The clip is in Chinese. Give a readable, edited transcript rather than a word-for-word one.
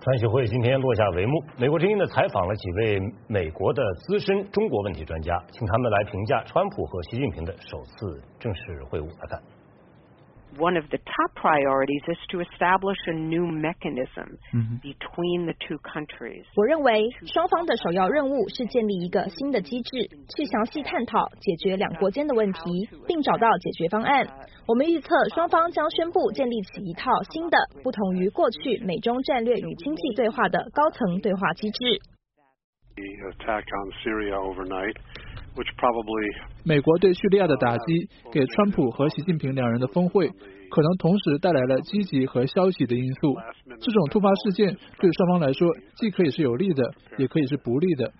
川协会今天落下帷幕。美国之音呢采访了几位美国的资深中国问题专家，请他们来评价川普和习近平的首次正式会晤。来看。 One of the top priorities is to establish a new mechanism between the two countries. 我认为双方的首要任务是建立一个新的机制，去详细探讨解决两国间的问题，并找到解决方案。我们预测双方将宣布建立起一套新的、不同于过去美中战略与经济对话的高层对话机制。 美国对叙利亚的打击给川普和习近平两人的峰会可能同时带来了积极和消极的因素。这种突发事件对双方来说既可以是有利的，也可以是不利的。